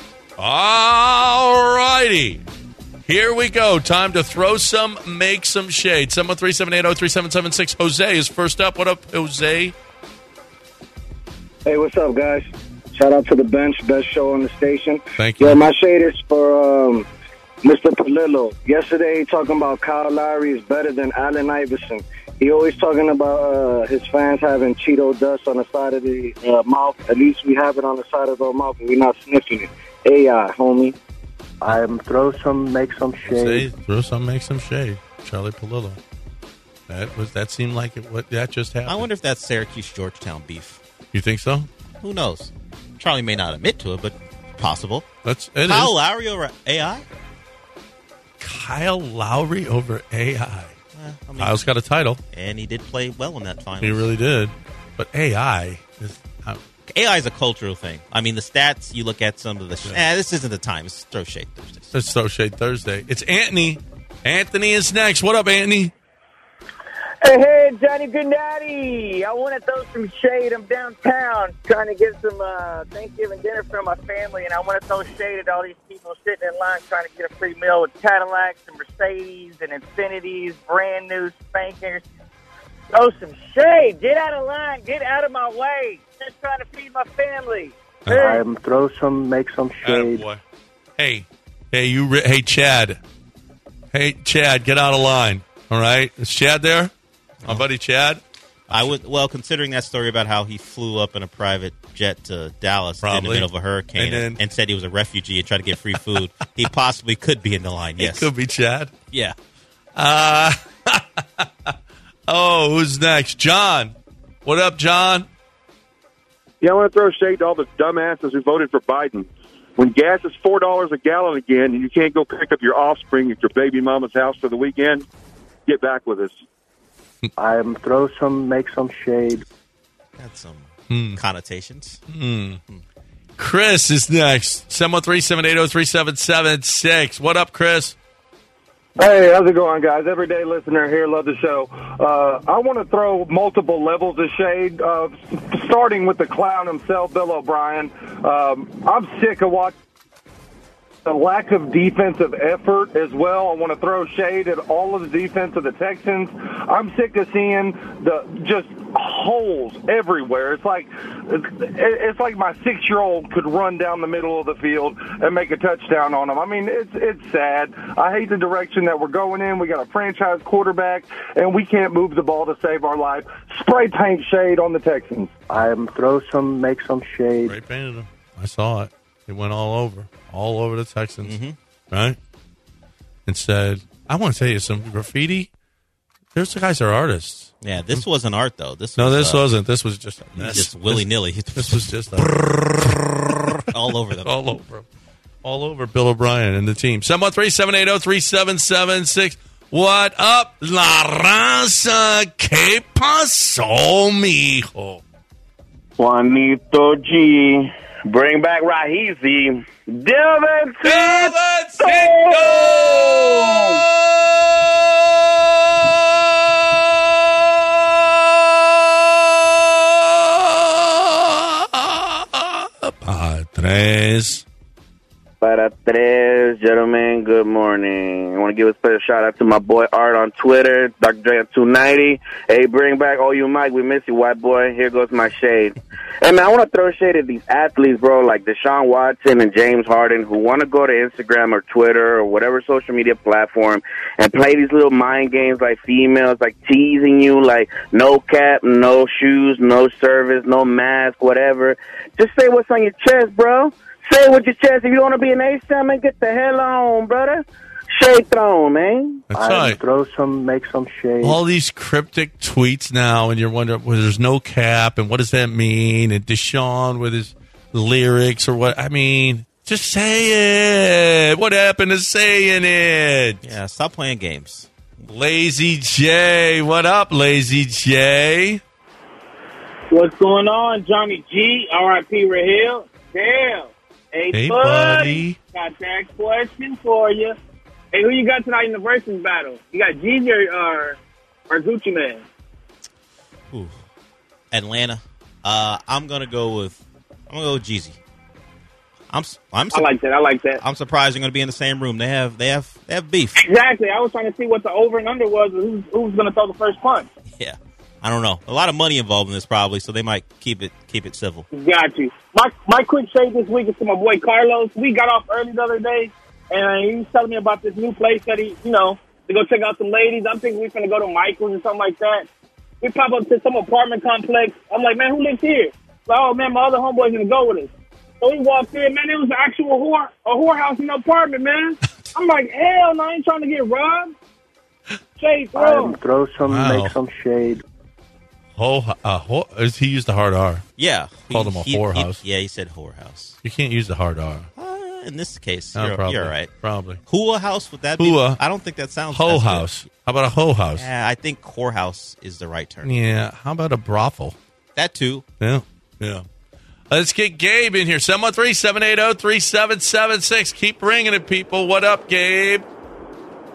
All righty. Here we go. Time to throw some, make some shade. seven one three, seven eight zero, three seven seven six. Jose is first up. What up, Jose? Hey, what's up, guys? Shout out to the bench, best show on the station. Thank you. Yeah, my shade is for um, Mister Palillo. Yesterday, talking about Kyle Lowry is better than Allen Iverson. He always talking about uh, his fans having Cheeto dust on the side of the uh, mouth. At least we have it on the side of our mouth, and we're not sniffing it. A I, homie. I'm throw some, make some shade. Jose, throw some, make some shade. Charlie Palillo. That was that seemed like it. What that just happened. I wonder if that's Syracuse Georgetown beef. You think so? Who knows? Charlie may not admit to it, but possible. That's it. Kyle is. Lowry over A I? Kyle Lowry over A I. Eh, I mean, Kyle's got a title. and he did play well in that final. He really did. But A I is. Uh, A I is a cultural thing. I mean, the stats, you look at some of the... Sh- Yeah. eh, this isn't the time. It's Throw Shade Thursday. It's Throw Shade Thursday. It's Anthony. Anthony is next. What up, Anthony? Hey, hey, Johnny Gennady. I want to throw some shade. I'm downtown trying to get some uh, Thanksgiving dinner for my family, and I want to throw shade at all these people sitting in line trying to get a free meal with Cadillacs and Mercedes and Infinities, brand new spankers. Throw some shade. Get out of line. Get out of my way. Just trying to feed my family. I am throw some, make some shade. Attaboy. Hey, hey, you, re- hey, Chad. Hey, Chad, get out of line. All right, is Chad there? My buddy Chad. I would well, considering that story about how he flew up in a private jet to Dallas Probably. in the middle of a hurricane And and, then- and said he was a refugee and tried to get free food. He possibly could be in the line. Yes, It could be Chad. yeah. Uh, oh, who's next? John. What up, John? Yeah, I want to throw shade to all the dumbasses who voted for Biden. When gas is four dollars a gallon again and you can't go pick up your offspring at your baby mama's house for the weekend, get back with us. I am throw some, make some shade. Had some Hmm. connotations. Chris is next. seven one three, seven eight zero, three seven seven six. What up, Chris? Hey, how's it going, guys? Everyday listener here. Love the show. Uh, I want to throw multiple levels of shade, uh, starting with the clown himself, Bill O'Brien. Um, I'm sick of watching the lack of defensive effort as well. I want to throw shade at all of the defense of the Texans. I'm sick of seeing the just holes everywhere. It's like it's like my six-year-old could run down the middle of the field and make a touchdown on them. I mean, it's it's sad. I hate the direction that we're going in. We got a franchise quarterback, and we can't move the ball to save our life. Spray paint shade on the Texans. I am throw some, make some shade. Spray painted him. I saw it. It went all over. All over the Texans. Mm-hmm. Right? And said, I want to tell you some graffiti. Those guys are artists. Yeah, this wasn't art though. This No, was, this uh, wasn't. This was just a mess. just willy nilly. This was just a all over them. all over him. All over Bill O'Brien and the team. seven one three, seven eight zero, three seven seven six. What up, La Raza? ¿Qué pasó, mijo? Juanito G. Bring back Rahizi. Delvin Tres. Para tres, gentlemen, good morning. I want to give a special shout out to my boy Art on Twitter, Doctor Dre at two ninety. Hey, bring back all you Mike. We miss you, white boy. Here goes my shade. Hey, man, I want to throw shade at these athletes, bro, like Deshaun Watson and James Harden, who want to go to Instagram or Twitter or whatever social media platform and play these little mind games like females, like teasing you, like no cap, no shoes, no service, no mask, whatever. Just say what's on your chest, bro. Say it with your chest. If you want to be an A-Star, man, get the hell on, brother. Shade thrown, man. That's I right. throw some, make some shade. All these cryptic tweets now, and you're wondering, well, there's no cap, and what does that mean? And Deshaun with his lyrics, or what? I mean, just say it. What happened to saying it? Yeah, stop playing games. Lazy J. What up, Lazy J? What's going on, Johnny G? R I P Raheel. Damn. Hey, Hey, buddy. buddy. Got that question for you. Hey, who you got tonight in the versus battle? You got Jeezy or, or, or Gucci Man? Ooh. Atlanta. Uh, I'm gonna go with. I'm gonna go with Jeezy. I'm. I'm. I like that. I like that. I'm surprised they're gonna be in the same room. They have. They have. They have beef. Exactly. I was trying to see what the over and under was. Who's, who's going to throw the first punch? Yeah. I don't know. A lot of money involved in this probably, so they might keep it keep it civil. Got you. My my quick shade this week is to my boy Carlos. We got off early the other day, and he was telling me about this new place that he, you know, to go check out some ladies. I'm thinking we're going to go to Michael's or something like that. We pop up to some apartment complex. I'm like, man, who lives here? Like, oh, man, my other homeboy's going to go with us. So we walked in, man, it was an actual whore, a whorehouse in the apartment, man. I'm like, hell no, I ain't trying to get robbed. Shade throw. I throw some, Wow. make some shade. Oh, uh, ho- he used the hard R. Yeah. Called him a He- whorehouse. he- yeah, he said whorehouse. You can't use the hard R. Uh, in this case, No, you're, probably. you're right. Probably. Hua house, would that Hua. be? I don't think that sounds Ho that's good. house. How about a ho house? Yeah, I think whorehouse is the right term. Yeah. How about a brothel? That too. Yeah. Yeah. Let's get Gabe in here. seven one three, seven eight zero, three seven seven six. Keep ringing it, people. What up, Gabe?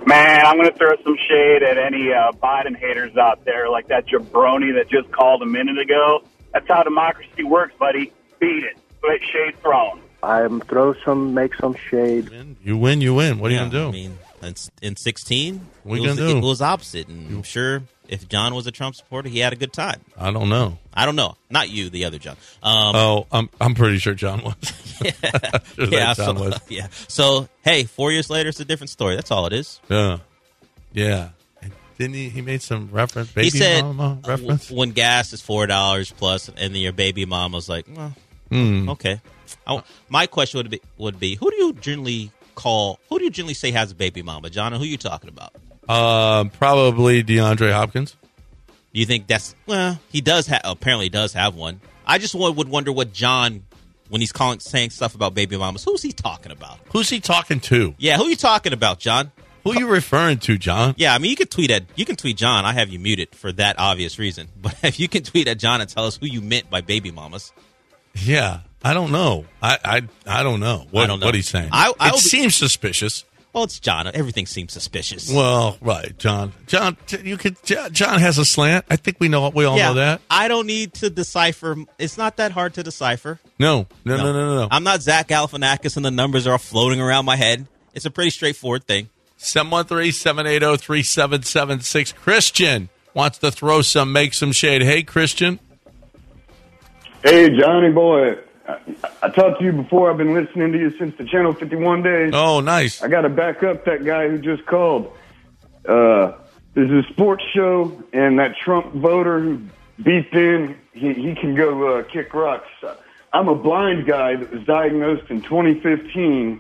Man, I'm going to throw some shade at any uh, Biden haters out there, like that jabroni that just called a minute ago. That's how democracy works, buddy. Beat it. Let shade thrown. I'm throw some, make some shade. You win, you win. What are Yeah, you going to do? I mean, in, in sixteen, What it, you was, gonna do? it was opposite. And I'm sure if John was a Trump supporter, he had a good time. I don't know. I don't know. Not you, the other John. Um, oh, I'm I'm pretty sure John was. yeah, Sure that yeah, John so, was. yeah. So, hey, four years later, it's a different story. That's all it is. Yeah. Yeah. And didn't he? He made some reference. Baby he said mama uh, reference. when gas is four dollars plus, and then your baby mama's like, well, Mm. okay. I, my question would be would be who do you generally call? Who do you generally say has a baby mama, John? And who are you talking about? Um, probably DeAndre Hopkins. Do you think that's well? He does have apparently does have one. I just would would wonder what John, when he's calling saying stuff about baby mamas, who's he talking about? Who's he talking to? Yeah, who are you talking about, John? Who are you referring to, John? Yeah, I mean, you can tweet at you can tweet John. I have you muted for that obvious reason. But if you can tweet at John and tell us who you meant by baby mamas, Yeah, I don't know. I I, I don't know what I don't know. what he's saying. I- I it will be- seems suspicious. well, it's John. Everything seems suspicious. Well, right, John. John, you could. John has a slant. I think we know. We all yeah, know that. I don't need to decipher. It's not that hard to decipher. No, no, no, no, no. no. I'm not Zach Galifianakis, and the numbers are all floating around my head. It's a pretty straightforward thing. seven one three, seven eight zero, three seven seven six. Christian wants to throw some, make some shade. Hey, Christian. Hey, Johnny boy. I, I talked to you before. I've been listening to you since the Channel fifty-one days. Oh, nice. I got to back up that guy who just called. Uh, this is a sports show, and that Trump voter who beeped in, he, he can go uh, kick rocks. I'm a blind guy that was diagnosed in twenty fifteen,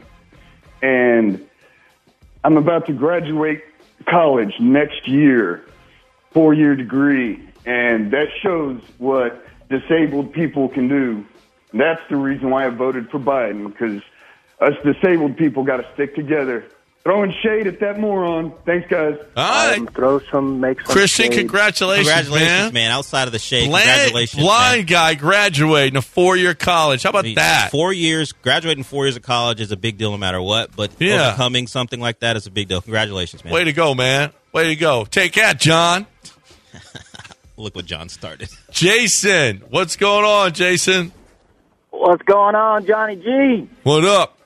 and I'm about to graduate college next year, four-year degree, and that shows what disabled people can do. That's the reason why I voted for Biden, because us disabled people got to stick together. Throwing shade at that moron. Thanks, guys. All right. Um, throw some, make some Christian, shade. congratulations, Congratulations, man. man. Outside of the shade, Blind, congratulations, blind man. guy graduating a four-year college. How about I mean, that? Four years, graduating four years of college is a big deal no matter what, but Yeah. overcoming something like that is a big deal. Congratulations, man. Way to go, man. Way to go. Take that, John. Look what John started. Jason, what's going on, Jason? What's going on, Johnny G? What up?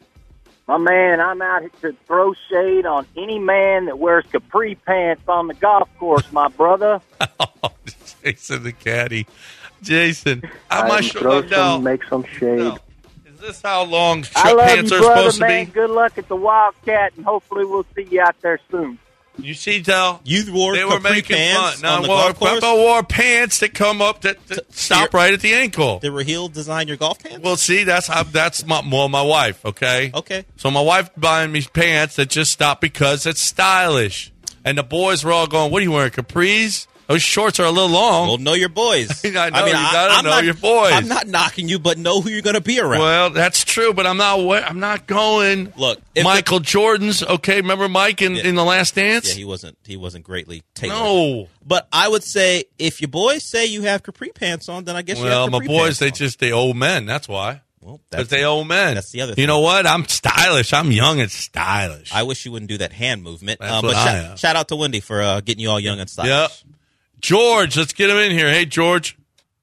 My man, I'm out here to throw shade on any man that wears capri pants on the golf course, my brother. Oh, Jason the caddy. Jason, I'm Um, not sure. throw No, some, make some shade. no. Is this how long I trip love pants you, are brother, supposed man. to be? Good luck at the Wildcat, and hopefully we'll see you out there soon. You see, Del? You wore They were capri making pants fun. on No, the wore, golf course? Peppa wore pants that come up that, that stop you're- right at the ankle. Did Raheel design your golf pants? Well, see, that's how that's my well, my wife. Okay. Okay. So my wife buying me pants that just stop because it's stylish, and the boys were all going, "What are you wearing? Capris? Those shorts are a little long." Well, know your boys. I know, you gotta know not, your boys. I'm not knocking you, but know who you're going to be around. Well, that's true, but I'm not. wa- I'm not going. Look, if Michael Jordan's. Okay, remember Mike in, in the Last Dance? Yeah, he wasn't. He wasn't greatly tailored. No. But I would say if your boys say you have capri pants on, then I guess you Well, have my capri boys, pants they on. just they old men. That's why. Well, Because they old men. That's the other You thing. know what? I'm stylish. I'm young and stylish. I wish you wouldn't do that hand movement. That's Uh, what but I shout, am. shout out to Wendy for uh, getting you all young and stylish. Yep. George, let's get him in here. Hey, George.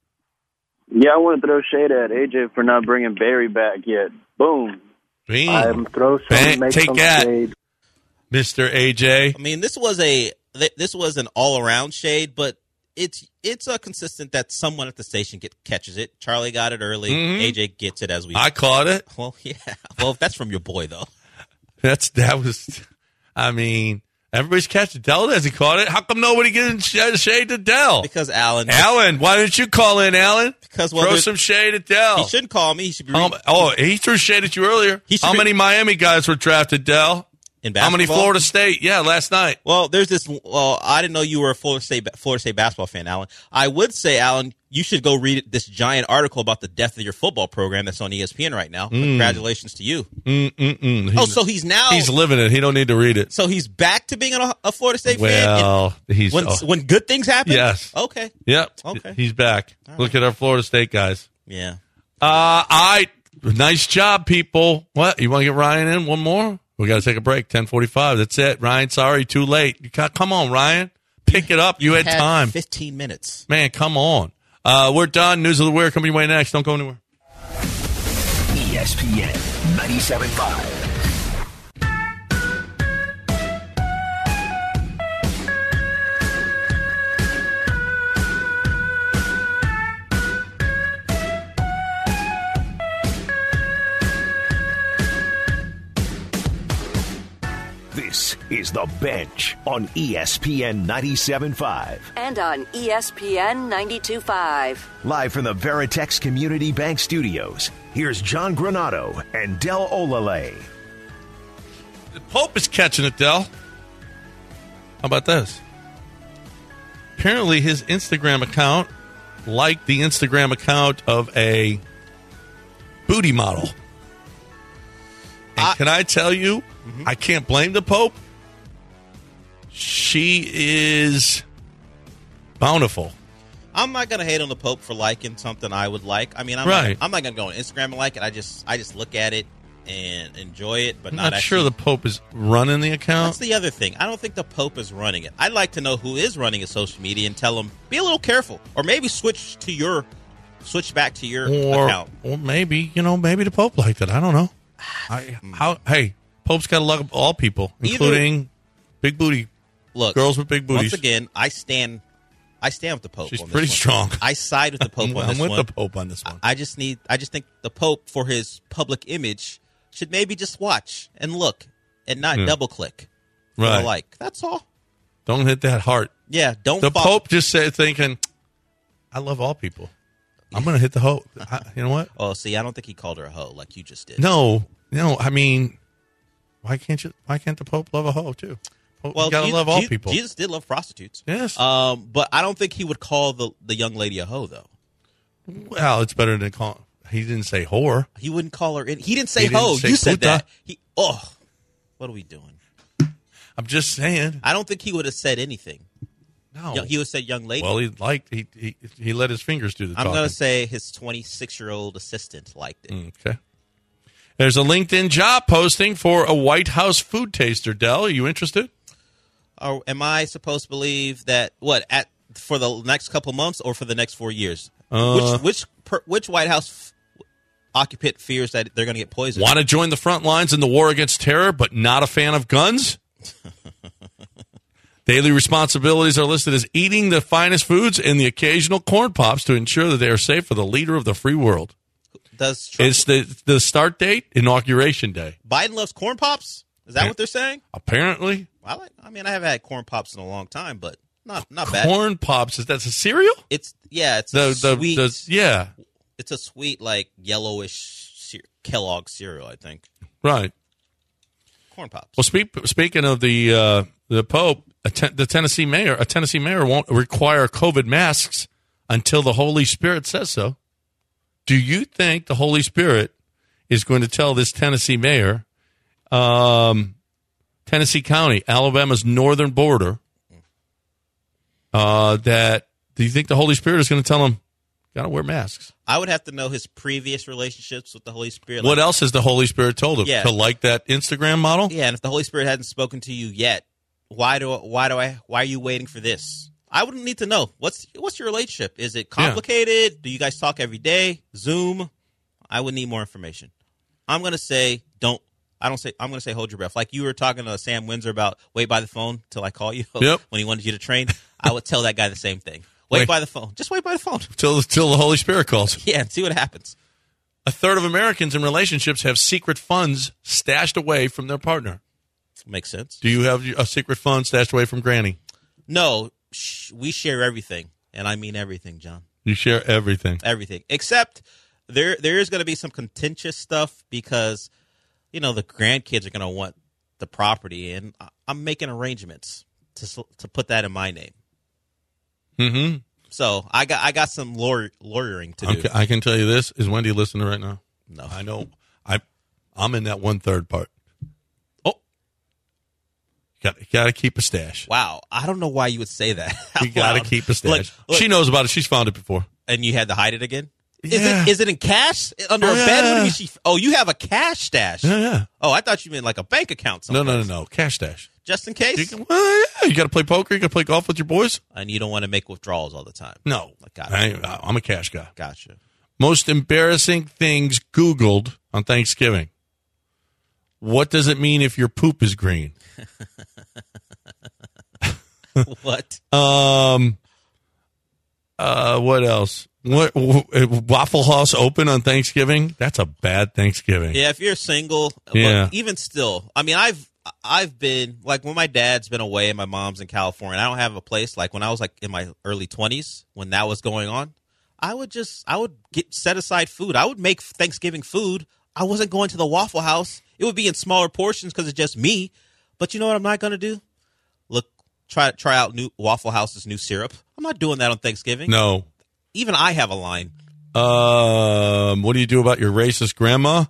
Yeah, I want to throw shade at A J for not bringing Barry back yet. Boom. Bing. Um, throw some, Bang. make Take some that, shade. Mister A J. I mean, this was a th- this was an all around shade, but it's it's a consistent that someone at the station get catches it. Charlie got it early. Mhm. A J gets it as we. I caught it. Well, yeah. Well, if that's from your boy though. That's that was. I mean, everybody's catching. Dell hasn't caught it. How come nobody getting sh- shade to Dell? Because Alan. Alan, why didn't you call in, Alan? Because well, throw there's- some shade at Dell. He shouldn't call me. He should be. Um, oh, he threw shade at you earlier. He should How be- many Miami guys were drafted, Dell? In How many basketball? Florida State? Yeah, last night. Well, there's this. Well, I didn't know you were a Florida State Florida State basketball fan, Alan. I would say, Alan, you should go read this giant article about the death of your football program that's on E S P N right now. Mm. Congratulations to you. Mm, mm, mm. Oh, so he's now he's living it. He don't need to read it. So he's back to being a, a Florida State Well, fan. he's when, oh. when good things happen. Yes. Okay. Yep. Okay. He's back. Look at our Florida State guys. Yeah. Uh, all right. Nice job, people. What? You want to get Ryan in? One more? We got to take a break. ten forty-five. That's it. Ryan, sorry, too late. You got, come on, Ryan. Pick it up. You had, had time. fifteen minutes. Man, come on. Uh, we're done. News of the Weird coming your way next. Don't go anywhere. E S P N ninety-seven point five. This is The Bench on E S P N ninety-seven point five. And on E S P N ninety-two point five. Live from the Veritex Community Bank Studios, here's John Granato and Del Olale. The Pope is catching it, Del. How about this? Apparently his Instagram account liked the Instagram account of a booty model. And I, can I tell you, mm-hmm. I can't blame the Pope. She is bountiful. I'm not gonna hate on the Pope for liking something I would like. I mean, I'm right. not, I'm not gonna go on Instagram and like it. I just I just look at it and enjoy it, but I'm not. not actually, sure the Pope is running the account. That's the other thing. I don't think the Pope is running it. I'd like to know who is running his social media and tell them be a little careful, or maybe switch to your switch back to your or, account. Or maybe you know maybe the Pope liked it. I don't know. I, how hey, Pope's got to love all people, including Either, big booty look, girls with big booties. Once again, I stand, I stand with the Pope. She's on this pretty one. strong. I side with the Pope I'm, on this I'm with one. the Pope on this one. I just need, I just think the Pope, for his public image, should maybe just watch and look and not yeah. double click. Right, like that's all. Don't hit that heart. Yeah, don't. The fall. Pope just said, thinking, I love all people. I'm going to hit the hoe. I, you know what? Oh, see, I don't think he called her a hoe like you just did. No, no. I mean, why can't you? Why can't the Pope love a hoe too? Well, you gotta Jesus, love all Jesus, people. Jesus did love prostitutes. Yes, um, but I don't think he would call the the young lady a hoe, though. Well, it's better than call. He didn't say whore. He wouldn't call her. In, he didn't say he hoe. Didn't say you said puta. that. He. Oh, what are we doing? I'm just saying. I don't think he would have said anything. No, he would have said young lady. Well, he liked he he, he let his fingers do the I'm talking. going to say his twenty-six year old assistant liked it. Okay. There's a LinkedIn job posting for a White House food taster. Del, are you interested? Or am I supposed to believe that what at for the next couple months or for the next four years? Uh, which which per, which White House f- occupant fears that they're going to get poisoned? Want to join the front lines in the war against terror, but not a fan of guns? Daily responsibilities are listed as eating the finest foods and the occasional corn pops to ensure that they are safe for the leader of the free world. Does Trump, it's the the start date, inauguration day. Biden loves corn pops? Is that what they're saying? Apparently. I like. I mean, I haven't had corn pops in a long time, but not not bad. Corn pops, is that a cereal? It's yeah, it's the, a the, sweet. The, yeah, it's a sweet like yellowish ce- Kellogg cereal, I think. Right. Corn pops. Well, speak, speaking of the uh, the Pope, a te- the Tennessee mayor, a Tennessee mayor won't require COVID masks until the Holy Spirit says so. Do you think the Holy Spirit is going to tell this Tennessee mayor, um, Tennessee County, Alabama's northern border, uh, that do you think the Holy Spirit is going to tell him, got to wear masks? I would have to know his previous relationships with the Holy Spirit. What like, else has the Holy Spirit told him? Yeah. To like that Instagram model? Yeah, and if the Holy Spirit hasn't spoken to you yet, why do why do I why are you waiting for this? I wouldn't need to know. What's what's your relationship? Is it complicated? Yeah. Do you guys talk every day? Zoom? I would need more information. I'm gonna say don't. I don't say. I'm gonna say hold your breath. Like you were talking to Sam Windsor about wait by the phone till I call you. Yep. When he wanted you to train, I would tell that guy the same thing. Wait, wait by the phone. Just wait by the phone till till the Holy Spirit calls. Yeah, and see what happens. A third of Americans in relationships have secret funds stashed away from their partner. Makes sense. Do you have a secret fund stashed away from Granny? No. We share everything, and I mean everything, John. You share everything. Everything. Except there there is going to be some contentious stuff because, you know, the grandkids are going to want the property, and I'm making arrangements to to put that in my name. Mm-hmm. So I got I got some lawyer, lawyering to do. Okay, I can tell you this. Is Wendy listening right now? No. I know. I, I'm in that one-third part. Got got to keep a stash. Wow, I don't know why you would say that. You got to keep a stash. Look, look, she knows about it. She's found it before. And you had to hide it again? Is it is it in cash under Oh, a yeah, bed? What do you yeah. mean she, oh, you have a cash stash. Yeah, yeah. Oh, I thought you meant like a bank account. No, Someplace. no, no, no. Cash stash. Just in case. You can, well, yeah. You got to play poker. You got to play golf with your boys. And you don't want to make withdrawals all the time. No. Like, got I, it. I'm a cash guy. Gotcha. Most embarrassing things Googled on Thanksgiving. What does it mean if your poop is green? What? Um. Uh. What else? What w- Waffle House open on Thanksgiving? That's a bad Thanksgiving. Yeah, if you're single, Yeah. but even still, I mean, I've I've been like when my dad's been away and my mom's in California. I don't have a place. Like when I was like in my early twenties, when that was going on, I would just I would get set aside food. I would make Thanksgiving food. I wasn't going to the Waffle House. It would be in smaller portions because it's just me. But you know what I'm not going to do? Look, try try out new Waffle House's new syrup. I'm not doing that on Thanksgiving. No. Even I have a line. Um. What do you do about your racist grandma?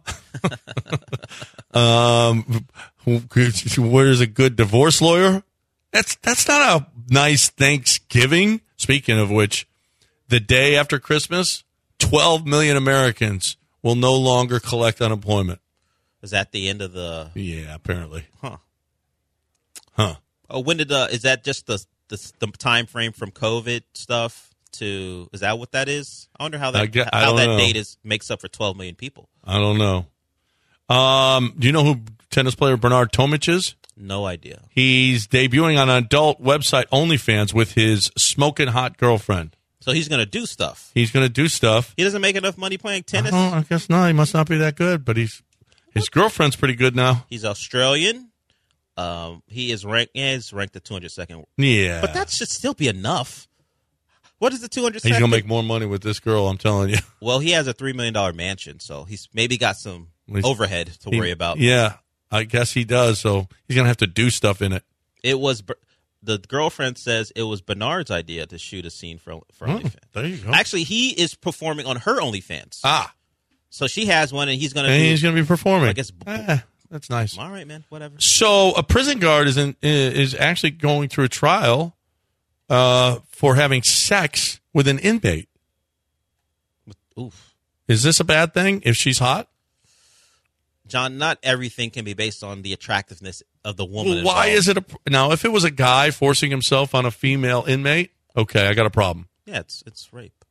um. Where's a good divorce lawyer? That's that's not a nice Thanksgiving. Speaking of which, the day after Christmas, twelve million Americans will no longer collect unemployment. Is that the end of the? Yeah, apparently. Huh. Huh. Oh, when did uh? Is that just the the, the time frame from COVID stuff to? Is that what that is? I wonder how that I get- I how don't that know. date is makes up for twelve million people. I don't know. Um. Do you know who tennis player Bernard Tomic is? No idea. He's debuting on an adult website OnlyFans with his smoking hot girlfriend. So he's gonna do stuff. He's going to do stuff. He doesn't make enough money playing tennis. Oh, I guess not. He must not be that good, but he's his girlfriend's pretty good now. He's Australian. Um, he is ranked. Yeah, he's ranked the two hundred second. Yeah, but that should still be enough. What is the two hundred He's second? going to make more money with this girl, I'm telling you. Well, he has a three million dollar mansion, so he's maybe got some He's- overhead to he- worry about. Yeah, I guess he does. So he's going to have to do stuff in it. It was the girlfriend says it was Bernard's idea to shoot a scene for for Oh, OnlyFans. there you go. Actually, he is performing on her OnlyFans. Ah, so she has one, and he's going to. and he's going to be performing. I guess. Ah, that's nice. All right, man. Whatever. So a prison guard is in, is actually going through a trial uh, for having sex with an inmate. Oof. Is this a bad thing if she's hot? John, not everything can be based on the attractiveness of the woman. Well, why involved. is it a now? If it was a guy forcing himself on a female inmate, okay, I got a problem. Yeah, it's it's rape.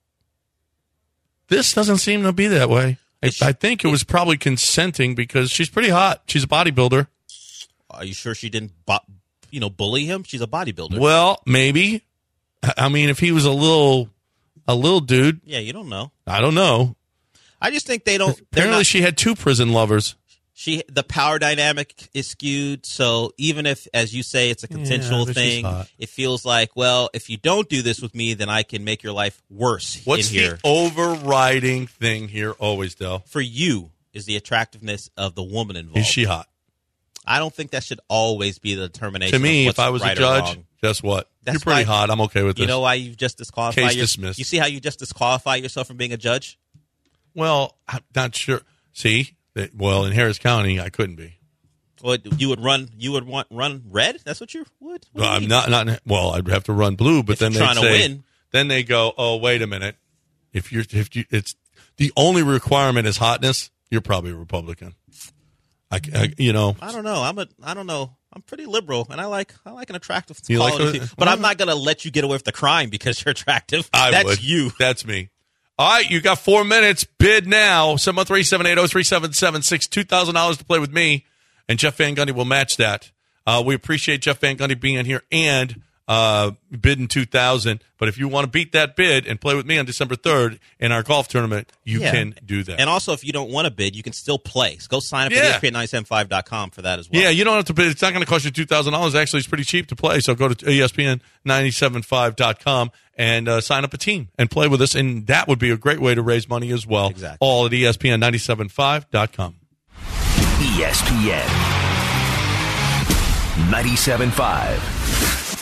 This doesn't seem to be that way. I, I think it was probably consenting because she's pretty hot. She's a bodybuilder. Are you sure she didn't, bo- you know, bully him? She's a bodybuilder. Well, maybe. I I mean, if he was a little, a little dude, Yeah, you don't know. I don't know. I just think they don't. they're Apparently, not- she had two prison lovers. She the power dynamic is skewed, so even if, as you say, it's a consensual but she's thing, hot. it feels like, well, if you don't do this with me, then I can make your life worse. What's in here the overriding thing here? Always, Del. for you is the attractiveness of the woman involved. Is she hot? I don't think that should always be the determination. To me, of if what's I was right a or judge, wrong. guess what? That's You're pretty why- hot. I'm okay with You this. know why you've just disqualified Case your- dismissed. You see how you just disqualify yourself from being a judge? Well, I'm not sure. See, that- well, in Harris County, I couldn't be. Well, you would run. You would want run red. That's what you would. What do Well, you I'm mean? not. Not well. I'd have to run blue, but If then you're they trying to say, win. then they go, "Oh, wait a minute. If you're, if you, it's the only requirement is hotness. You're probably a Republican." I, I you know, I don't know. I'm a. I don't know. I'm pretty liberal, and I like. I like an attractive You like quality. it? but I'm not going to let you get away with the crime because you're attractive. I That's would. you. That's me. All right, you got four minutes. Bid now. seven one three, seven eight zero, three seven seven six. two thousand dollars to play with me, and Jeff Van Gundy will match that. Uh, we appreciate Jeff Van Gundy being here and uh, bidding two thousand dollars. But if you want to beat that bid and play with me on December third in our golf tournament, you Yeah. can do that. And also, if you don't want to bid, you can still play. So go sign up Yeah. at E S P N nine seven five dot com for that as well. Yeah, you don't have to pay. It's not going to cost you two thousand dollars. Actually, it's pretty cheap to play. So go to E S P N nine seven five dot com and uh, sign up a team and play with us. And that would be a great way to raise money as well. Exactly. All at E S P N nine seven five dot com. E S P N ninety-seven point five.